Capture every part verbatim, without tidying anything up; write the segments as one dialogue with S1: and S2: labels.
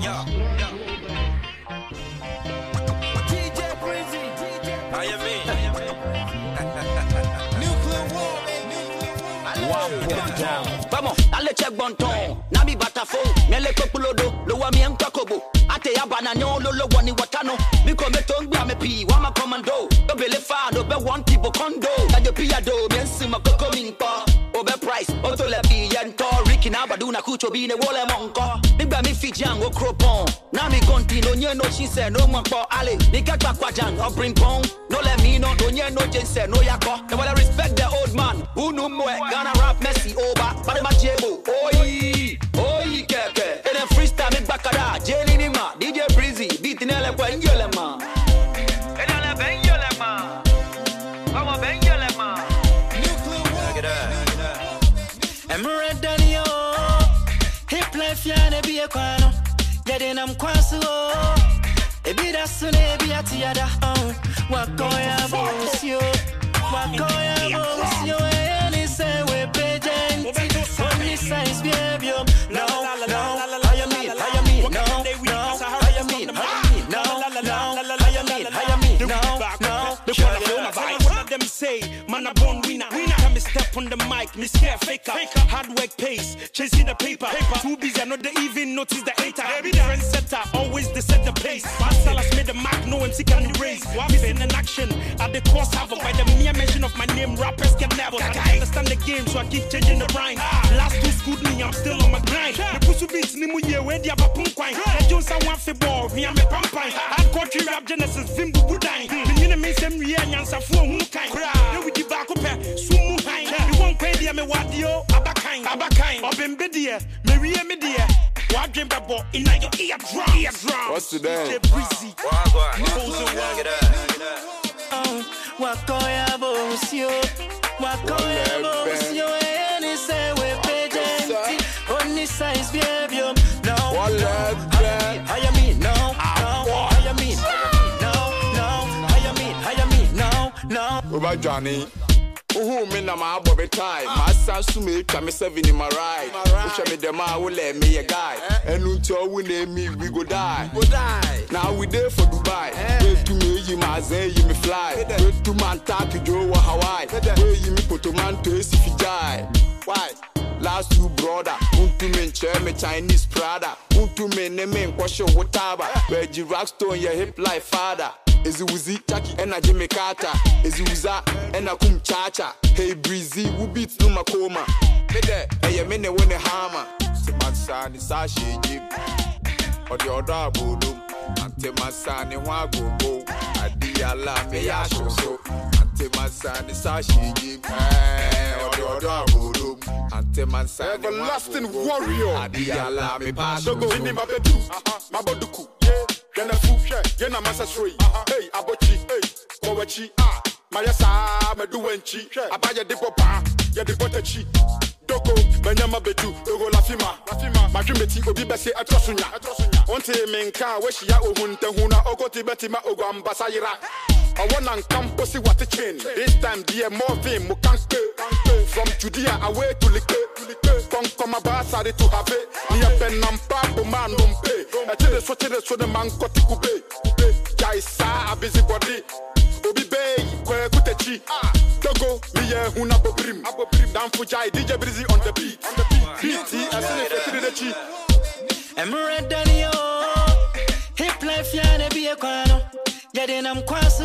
S1: yeah, yeah. D J Breezy, D J. How you mean? Nuclear war, man. One point down.
S2: Vamos, dale check bonton. Nami batafo, mele kopulodo, lo wa mi enkakobo. Ate ya bananyo, lo lo wani watano. Mi kometo ngba me pi, wa ma commando. Do bele fa, do be one people condo. Da je pi ado, mi ensima koko minko. Obe price, oto le bi yento. Ricky na baduna kucho bi ne wole monko. Nigba mi fi jang o cropon. Na mi konti no nye no chinse no mwanko ale. Mi kakwa kwa jang o bring pong. No le mi no, no nye no jinse no yako. They wanna respect the old man. Who no mwe, gonna rap Messi over. Bade ma jebo, oi, oi keke. Ene freestyle mi bakada, jeli ni ma. D J Breezy, beat nele kwa injole ma. Enele benjole ma. Vamos benjole ma.
S3: Emerald Daniel, hip life yana be a quano. Yadin am kwasu, a bit as soon as be at the other. What go ya boss you? What go ya boss you? Any say we pay gent. Only size behavior. No, no, how you mean? How you mean? No, no, how you mean? How you mean? No, no, how you mean? How you mean? No, no.
S4: One of them say, man a born winner. Time me step on the mic, me scare faker. Hard work pays, chasing the paper. Too busy, I know they even notice the hater. Different setter, always they set the pace. Marcellus made the mark, no M C can erase. Missing in action, at the course havoc. By the mere mention of my name, rappers can never. I understand the game, so I keep changing the rhyme. Last two schooled me, I'm still on my grind. The pussy beats ni muye, where the other punk wine. I don't say one for ball, me I'm a pampine. Hardcore rap genesis, Vimbu Budine. Me need a miss them real answer for who kind. You with the back up here, sumu high. You won't pay the me what you, Abakain, Abakain, or Bembedia, Maria Media. What dream about in your ear drum, ear drum.
S5: What's today?
S4: Breezy.
S3: What go ya boss you? What go ya boss you? Any say we pay gent. Only size behavior. No, how you mean? No, no, how you mean? No, no, how you mean? How you mean? No, no.
S5: What about Johnny? Who me na my bobby tie? My son to me, come seven in my ride. Push me the man will let me a guy. And until we name me, we go die. Go die. Now we there for Dubai. Wait to me, you my say you me fly. Wait to man talk you Joe Hawaii. Wait you me put a man to if you die. Why? Last two brother, unto me chair me Chinese Prada. Unto me name question whatever. Where you rockstone your hip like father. Is it Uzi, Jackie, and a Jimmy Carter? Is it Uza, and a Kum Chacha? Hey Breezy, who beats Numa Coma? Hey, hey, a minute when a hammer. The man son is Sashi Jim. Or the other Bodum. Until my son in Wago go. I did a laugh, a yasho so. Until my son is Sashi Jim. Or the other Bodum. Until my son is everlasting warrior. I did a laugh, me pass. So go in my bedroom. Maboduku. Yana fuke, yana masasri. Hey, abochi, hey, kowachi. Ah, mayasa, meduenchi. Abaya dipopa, ya dipotechi. Doko, benyama bedu, dogo lafima. Lafima, majumeti obi bese atrosunya. Onte menka, weshi ya ohunte huna. Ogoti beti ma ogo ambasayira. I wanna campusi what a chain. This time, dear more fame, mukanke. From Judea away to Like. Come come about sorry to have it. Near Penampa, man don't pay. I tell the switch so the man got to coupe. Jaisa, a busybody. Obi Bay, where Kutechi. Togo, me a huna bobrim. Abobrim, down for Jai, D J Breezy on the beat. On the beat. B T, I said it to the chi.
S3: Emerald Daniel, hip life yana be a quano. Yadin am kwasu,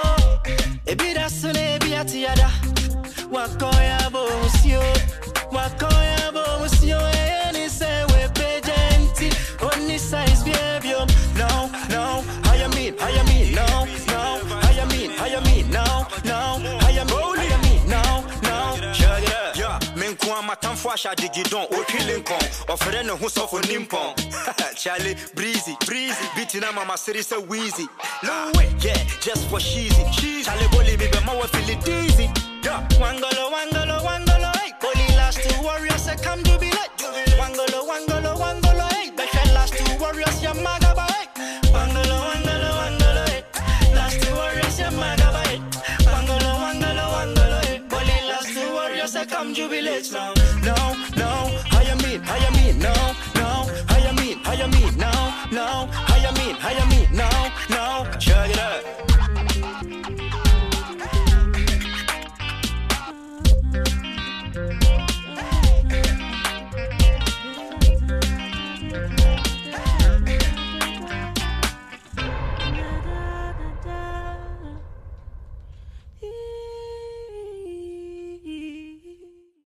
S3: a bit as soon as be at the other. What go ya boss you? What go ya boss you? Any say we pay gent. Only size behavior. No, no, how you mean? How you mean? No, no, how you mean? How you mean? No, no, how you mean? How you mean? No, no.
S1: Shut it up. Yeah, men kwa matamfo asha digidon o twilinko. Ofere ne ho so for nimpon. Charlie Breezy, Breezy. Beating na mama city so wheezy. No way, yeah, just for cheesy. Charlie Bolly me be ma we feel it dizzy. Yeah,
S3: Wangolo, Wangolo, Wangolo, hey. Only last two warriors say come jubilate. Wangolo, Wangolo, Wangolo, hey. The last two warriors ya magaba, hey. Wangolo, Wangolo, Wangolo, hey. Last two warriors ya magaba, hey. Wangolo, Wangolo, Wangolo, hey. Only last two warriors say come jubilate now. No, no.